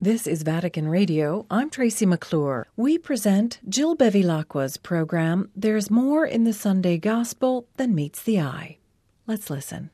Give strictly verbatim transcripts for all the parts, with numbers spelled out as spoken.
This is Vatican Radio. I'm Tracy McClure. We present Jill Bevilacqua's program, There's More in the Sunday Gospel Than Meets the Eye. Let's listen.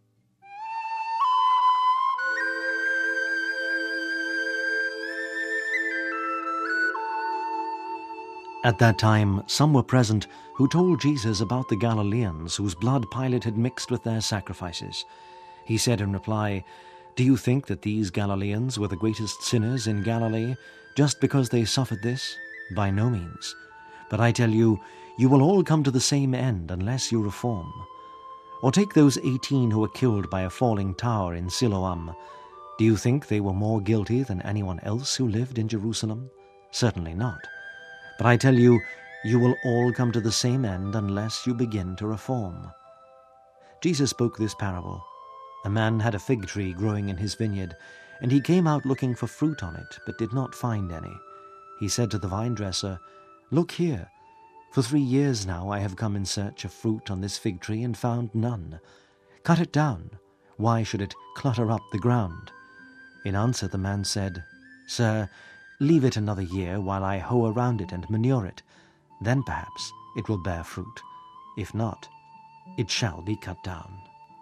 At that time, some were present who told Jesus about the Galileans whose blood Pilate had mixed with their sacrifices. He said in reply, "Do you think that these Galileans were the greatest sinners in Galilee just because they suffered this? By no means. But I tell you, you will all come to the same end unless you reform. Or take those eighteen who were killed by a falling tower in Siloam. Do you think they were more guilty than anyone else who lived in Jerusalem? Certainly not. But I tell you, you will all come to the same end unless you begin to reform." Jesus spoke this parable. A man had a fig tree growing in his vineyard, and he came out looking for fruit on it, but did not find any. He said to the vine dresser, "Look here, for three years now I have come in search of fruit on this fig tree and found none. Cut it down. Why should it clutter up the ground?" In answer the man said, "Sir, leave it another year while I hoe around it and manure it. Then perhaps it will bear fruit. If not, it shall be cut down."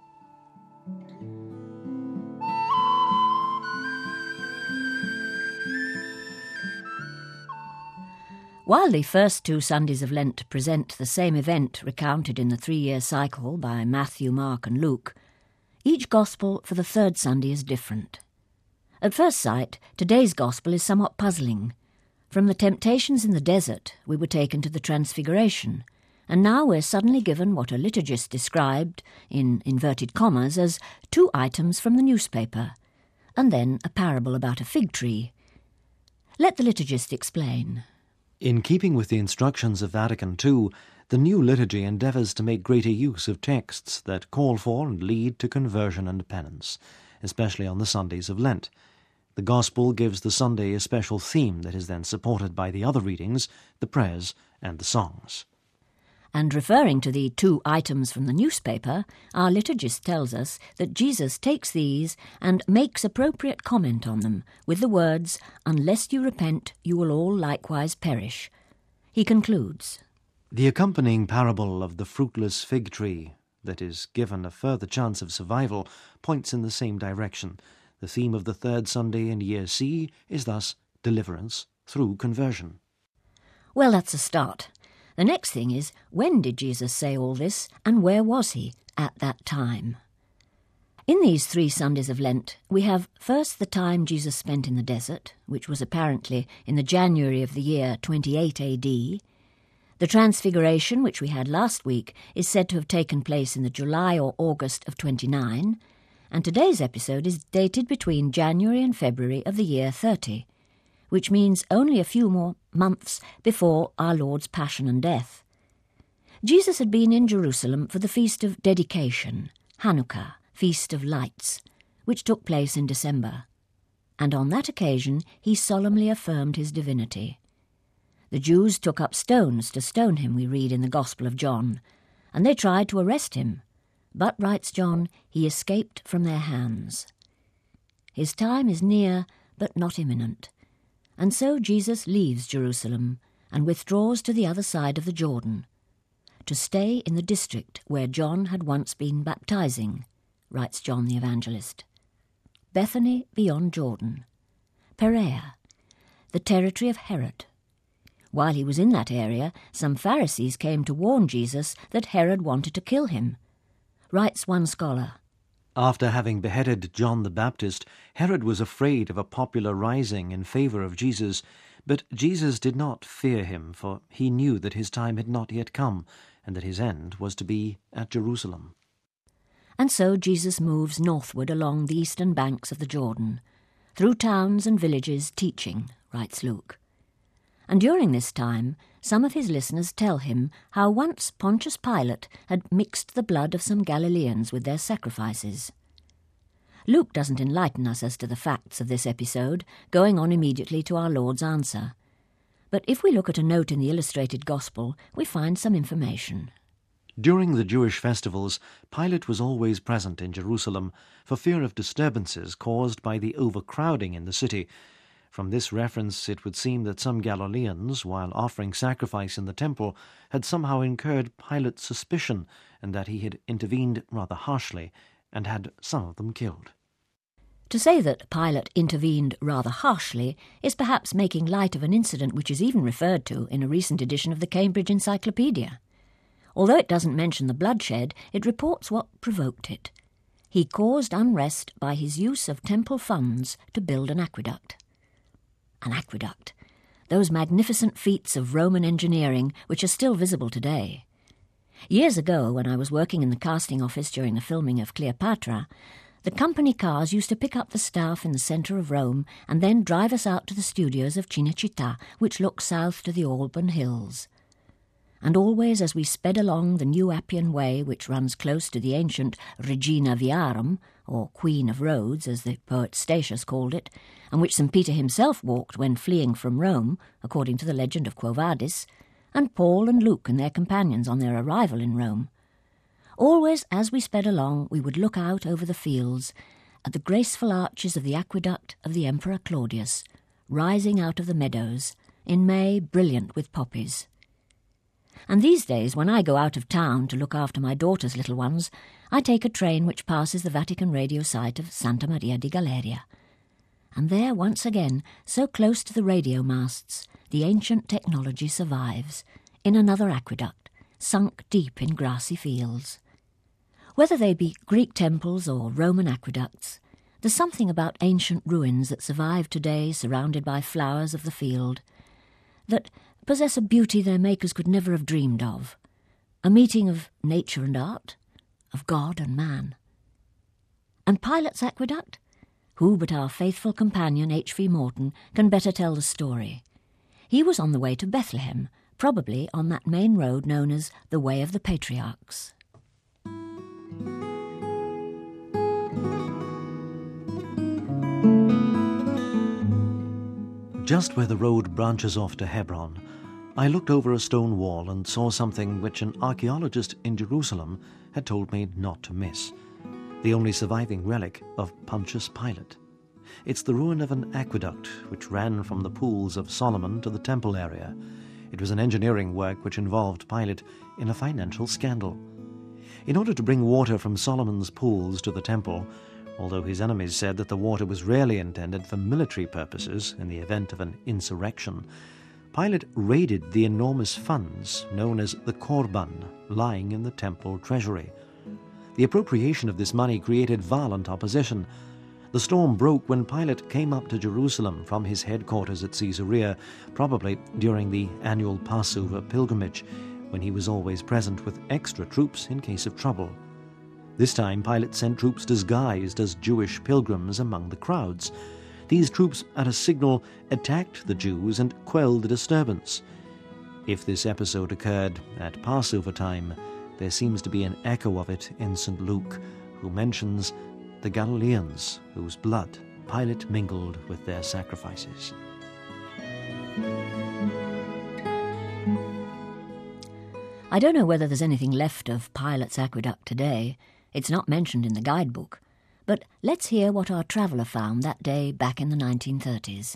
While the first two Sundays of Lent present the same event recounted in the three-year cycle by Matthew, Mark and Luke, each Gospel for the third Sunday is different. At first sight, today's Gospel is somewhat puzzling. From the temptations in the desert, we were taken to the Transfiguration, and now we're suddenly given what a liturgist described, in inverted commas, as two items from the newspaper, and then a parable about a fig tree. Let the liturgist explain. In keeping with the instructions of Vatican Two, the new liturgy endeavours to make greater use of texts that call for and lead to conversion and penance, especially on the Sundays of Lent. The Gospel gives the Sunday a special theme that is then supported by the other readings, the prayers, and the songs. And referring to the two items from the newspaper, our liturgist tells us that Jesus takes these and makes appropriate comment on them with the words, "Unless you repent, you will all likewise perish." He concludes, The accompanying parable of the fruitless fig tree that is given a further chance of survival points in the same direction. The theme of the third Sunday in Year C is thus deliverance through conversion. Well, that's a start. The next thing is, when did Jesus say all this, and where was he at that time? In these three Sundays of Lent, we have first the time Jesus spent in the desert, which was apparently in the January of the year twenty-eight A D. The Transfiguration, which we had last week, is said to have taken place in the July or August of twenty-nine, and today's episode is dated between January and February of the year thirty, which means only a few more months before our Lord's Passion and Death. Jesus had been in Jerusalem for the Feast of Dedication, Hanukkah, Feast of Lights, which took place in December, and on that occasion he solemnly affirmed his divinity. The Jews took up stones to stone him, we read in the Gospel of John, and they tried to arrest him, but, writes John, he escaped from their hands. His time is near, but not imminent. And so Jesus leaves Jerusalem and withdraws to the other side of the Jordan, to stay in the district where John had once been baptizing, writes John the Evangelist. Bethany beyond Jordan, Perea, the territory of Herod. While he was in that area, some Pharisees came to warn Jesus that Herod wanted to kill him. Writes one scholar, After having beheaded John the Baptist, Herod was afraid of a popular rising in favour of Jesus, but Jesus did not fear him, for he knew that his time had not yet come, and that his end was to be at Jerusalem. And so Jesus moves northward along the eastern banks of the Jordan, through towns and villages teaching, writes Luke. And during this time, some of his listeners tell him how once Pontius Pilate had mixed the blood of some Galileans with their sacrifices. Luke doesn't enlighten us as to the facts of this episode, going on immediately to our Lord's answer. But if we look at a note in the illustrated Gospel, we find some information. During the Jewish festivals, Pilate was always present in Jerusalem for fear of disturbances caused by the overcrowding in the city. From this reference, it would seem that some Galileans, while offering sacrifice in the temple, had somehow incurred Pilate's suspicion, and that he had intervened rather harshly and had some of them killed. To say that Pilate intervened rather harshly is perhaps making light of an incident which is even referred to in a recent edition of the Cambridge Encyclopedia. Although it doesn't mention the bloodshed, it reports what provoked it. He caused unrest by his use of temple funds to build an aqueduct. An aqueduct. Those magnificent feats of Roman engineering which are still visible today. Years ago, when I was working in the casting office during the filming of Cleopatra, the company cars used to pick up the staff in the centre of Rome and then drive us out to the studios of Cinecittà, which look south to the Alban Hills. And always as we sped along the new Appian Way, which runs close to the ancient Regina Viarum, or Queen of Roads, as the poet Statius called it, and which Saint Peter himself walked when fleeing from Rome, according to the legend of Quo Vadis, and Paul and Luke and their companions on their arrival in Rome. Always as we sped along, we would look out over the fields at the graceful arches of the aqueduct of the Emperor Claudius, rising out of the meadows, in May brilliant with poppies. And these days, when I go out of town to look after my daughter's little ones, I take a train which passes the Vatican radio site of Santa Maria di Galeria. And there, once again, so close to the radio masts, the ancient technology survives, in another aqueduct, sunk deep in grassy fields. Whether they be Greek temples or Roman aqueducts, there's something about ancient ruins that survive today surrounded by flowers of the field, that possess a beauty their makers could never have dreamed of, a meeting of nature and art, of God and man. And Pilate's aqueduct? Who but our faithful companion H V Morton can better tell the story? He was on the way to Bethlehem, probably on that main road known as the Way of the Patriarchs. Just where the road branches off to Hebron, I looked over a stone wall and saw something which an archaeologist in Jerusalem had told me not to miss. The only surviving relic of Pontius Pilate. It's the ruin of an aqueduct which ran from the pools of Solomon to the temple area. It was an engineering work which involved Pilate in a financial scandal. In order to bring water from Solomon's pools to the temple, although his enemies said that the water was rarely intended for military purposes in the event of an insurrection, Pilate raided the enormous funds known as the Korban lying in the temple treasury. The appropriation of this money created violent opposition. The storm broke when Pilate came up to Jerusalem from his headquarters at Caesarea, probably during the annual Passover pilgrimage, when he was always present with extra troops in case of trouble. This time Pilate sent troops disguised as Jewish pilgrims among the crowds. These troops, at a signal, attacked the Jews and quelled the disturbance. If this episode occurred at Passover time, there seems to be an echo of it in Saint Luke, who mentions the Galileans whose blood Pilate mingled with their sacrifices. I don't know whether there's anything left of Pilate's aqueduct today. It's not mentioned in the guidebook. But let's hear what our traveller found that day back in the nineteen thirties.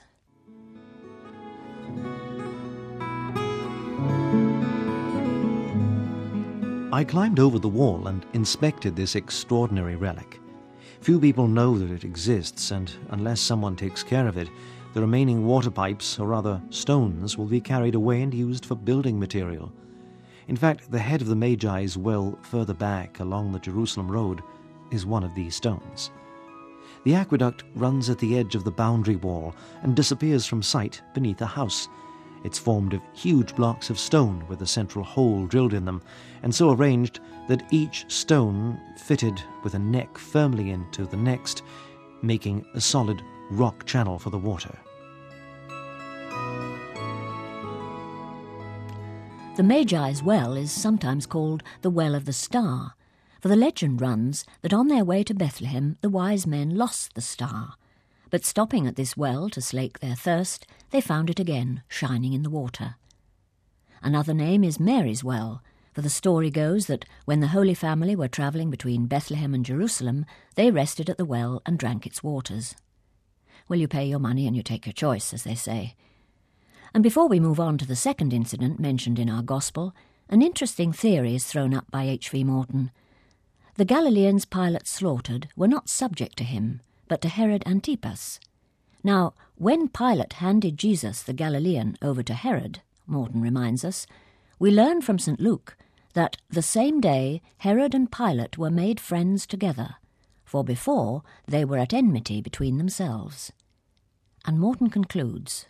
I climbed over the wall and inspected this extraordinary relic. Few people know that it exists, and unless someone takes care of it, the remaining water pipes, or rather stones, will be carried away and used for building material. In fact, the head of the Magi's well further back along the Jerusalem road is one of these stones. The aqueduct runs at the edge of the boundary wall and disappears from sight beneath a house. It's formed of huge blocks of stone with a central hole drilled in them, and so arranged that each stone fitted with a neck firmly into the next, making a solid rock channel for the water. The Magi's well is sometimes called the Well of the Star, for the legend runs that on their way to Bethlehem the wise men lost the star, but stopping at this well to slake their thirst, they found it again, shining in the water. Another name is Mary's Well, for the story goes that when the Holy Family were travelling between Bethlehem and Jerusalem, they rested at the well and drank its waters. well, you pay your money and you take your choice, as they say. And before we move on to the second incident mentioned in our Gospel, an interesting theory is thrown up by H V Morton. The Galileans Pilate slaughtered were not subject to him, but to Herod Antipas. Now, when Pilate handed Jesus the Galilean over to Herod, Morton reminds us, we learn from Saint Luke that the same day Herod and Pilate were made friends together, for before they were at enmity between themselves. And Morton concludes,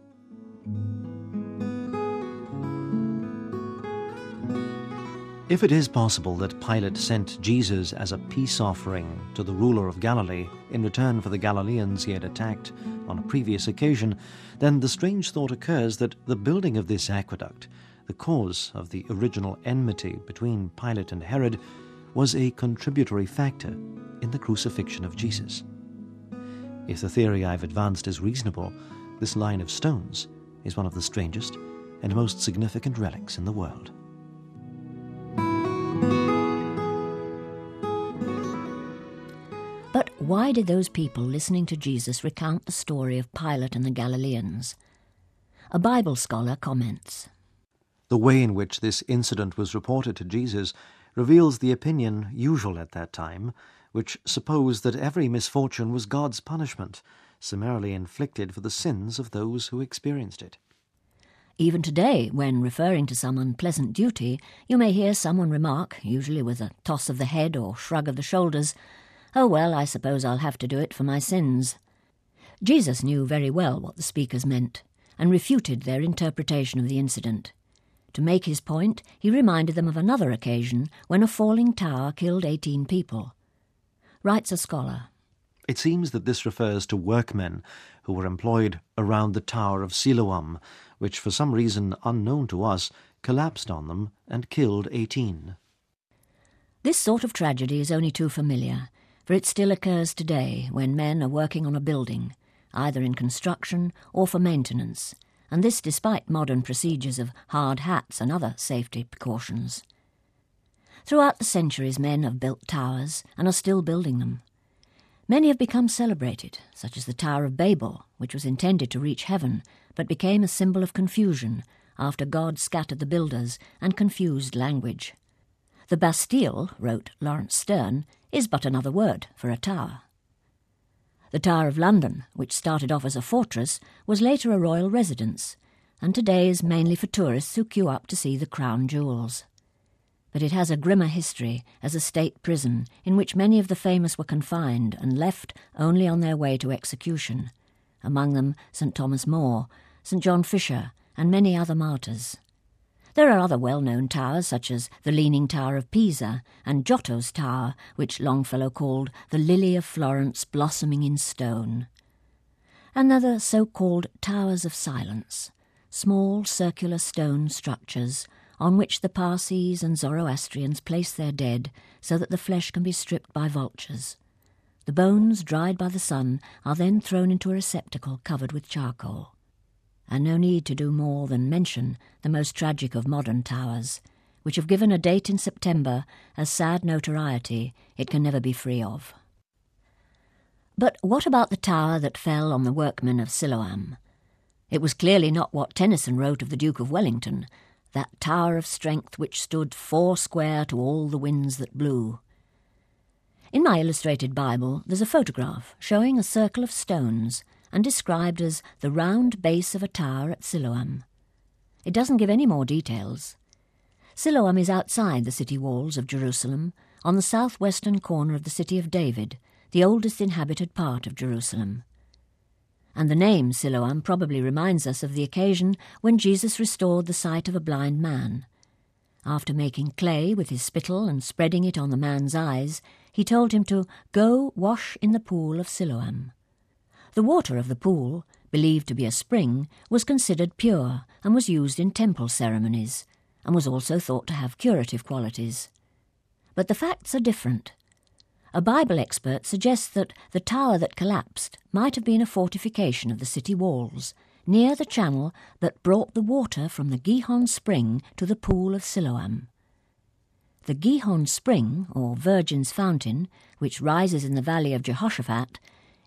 if it is possible that Pilate sent Jesus as a peace offering to the ruler of Galilee in return for the Galileans he had attacked on a previous occasion, then the strange thought occurs that the building of this aqueduct, the cause of the original enmity between Pilate and Herod, was a contributory factor in the crucifixion of Jesus. If the theory I've advanced is reasonable, this line of stones is one of the strangest and most significant relics in the world. But why did those people listening to Jesus recount the story of Pilate and the Galileans? A Bible scholar comments, the way in which this incident was reported to Jesus reveals the opinion usual at that time, which supposed that every misfortune was God's punishment, summarily inflicted for the sins of those who experienced it. Even today, when referring to some unpleasant duty, you may hear someone remark, usually with a toss of the head or shrug of the shoulders, "Oh, well, I suppose I'll have to do it for my sins." Jesus knew very well what the speakers meant, and refuted their interpretation of the incident. To make his point, he reminded them of another occasion when a falling tower killed eighteen people. Writes a scholar, it seems that this refers to workmen who were employed around the Tower of Siloam, which for some reason unknown to us collapsed on them and killed eighteen. This sort of tragedy is only too familiar, for it still occurs today when men are working on a building, either in construction or for maintenance, and this despite modern procedures of hard hats and other safety precautions. Throughout the centuries, men have built towers and are still building them. Many have become celebrated, such as the Tower of Babel, which was intended to reach heaven, but became a symbol of confusion after God scattered the builders and confused language. The Bastille, wrote Lawrence Sterne, is but another word for a tower. The Tower of London, which started off as a fortress, was later a royal residence, and today is mainly for tourists who queue up to see the crown jewels. But it has a grimmer history as a state prison in which many of the famous were confined and left only on their way to execution, among them Saint Thomas More, Saint John Fisher, and many other martyrs. There are other well-known towers, such as the Leaning Tower of Pisa and Giotto's Tower, which Longfellow called the Lily of Florence blossoming in stone. And other so-called Towers of Silence, small circular stone structures on which the Parsees and Zoroastrians place their dead so that the flesh can be stripped by vultures. The bones, dried by the sun, are then thrown into a receptacle covered with charcoal. And no need to do more than mention the most tragic of modern towers, which have given a date in September as sad notoriety it can never be free of. But what about the tower that fell on the workmen of Siloam? It was clearly not what Tennyson wrote of the Duke of Wellington, that tower of strength which stood four square to all the winds that blew. In my illustrated Bible there's a photograph showing a circle of stones and described as the round base of a tower at Siloam. It doesn't give any more details. Siloam is outside the city walls of Jerusalem, on the southwestern corner of the city of David, the oldest inhabited part of Jerusalem. And the name Siloam probably reminds us of the occasion when Jesus restored the sight of a blind man. After making clay with his spittle and spreading it on the man's eyes, he told him to go wash in the pool of Siloam. The water of the pool, believed to be a spring, was considered pure and was used in temple ceremonies, and was also thought to have curative qualities. But the facts are different. A Bible expert suggests that the tower that collapsed might have been a fortification of the city walls, near the channel that brought the water from the Gihon spring to the pool of Siloam. The Gihon spring, or Virgin's Fountain, which rises in the valley of Jehoshaphat,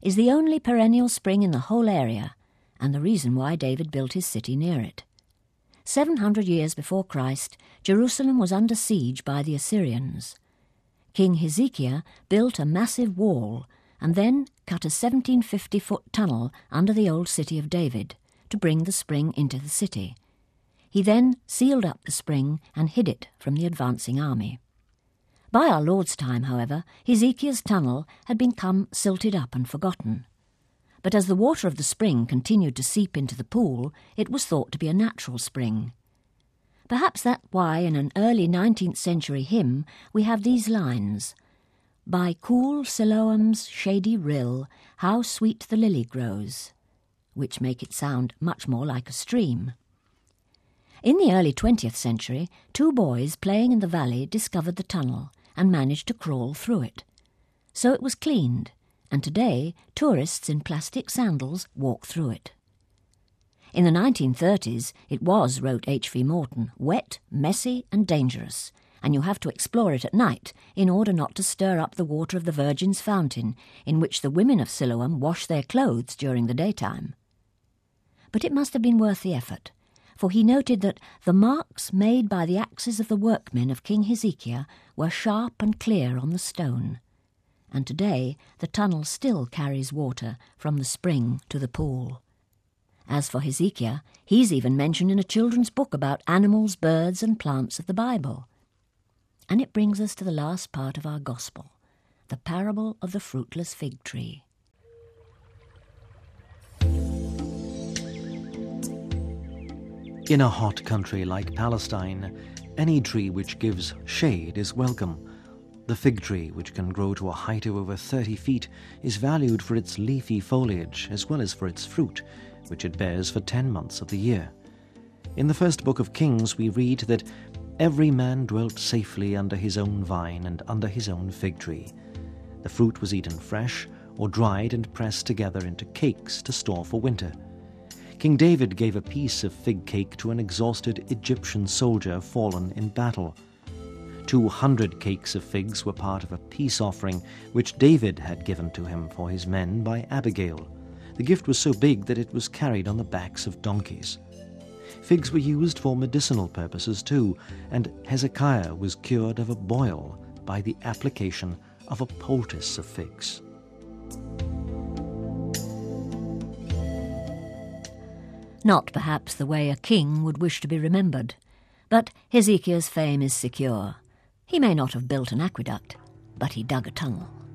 is the only perennial spring in the whole area, and the reason why David built his city near it. Seven hundred years before Christ, Jerusalem was under siege by the Assyrians. King Hezekiah built a massive wall and then cut a seventeen fifty foot tunnel under the old city of David to bring the spring into the city. He then sealed up the spring and hid it from the advancing army. By our Lord's time, however, Hezekiah's tunnel had become silted up and forgotten. But as the water of the spring continued to seep into the pool, it was thought to be a natural spring. Perhaps that's why in an early nineteenth century hymn we have these lines: "By cool Siloam's shady rill, how sweet the lily grows," which make it sound much more like a stream. In the early twentieth century, two boys playing in the valley discovered the tunnel and managed to crawl through it. So it was cleaned, and today tourists in plastic sandals walk through it. In the nineteen thirties, it was, wrote H V Morton, wet, messy and dangerous, and you have to explore it at night in order not to stir up the water of the Virgin's fountain, in which the women of Siloam wash their clothes during the daytime. But it must have been worth the effort, for he noted that the marks made by the axes of the workmen of King Hezekiah were sharp and clear on the stone, and today the tunnel still carries water from the spring to the pool. As for Hezekiah, he's even mentioned in a children's book about animals, birds and plants of the Bible. And it brings us to the last part of our gospel, the parable of the fruitless fig tree. In a hot country like Palestine, any tree which gives shade is welcome. The fig tree, which can grow to a height of over thirty feet, is valued for its leafy foliage as well as for its fruit, which it bears for ten months of the year. In the first book of Kings we read that every man dwelt safely under his own vine and under his own fig tree. The fruit was eaten fresh or dried and pressed together into cakes to store for winter. King David gave a piece of fig cake to an exhausted Egyptian soldier fallen in battle. Two hundred cakes of figs were part of a peace offering which David had given to him for his men by Abigail. The gift was so big that it was carried on the backs of donkeys. Figs were used for medicinal purposes too, and Hezekiah was cured of a boil by the application of a poultice of figs. Not perhaps the way a king would wish to be remembered, but Hezekiah's fame is secure. He may not have built an aqueduct, but he dug a tunnel.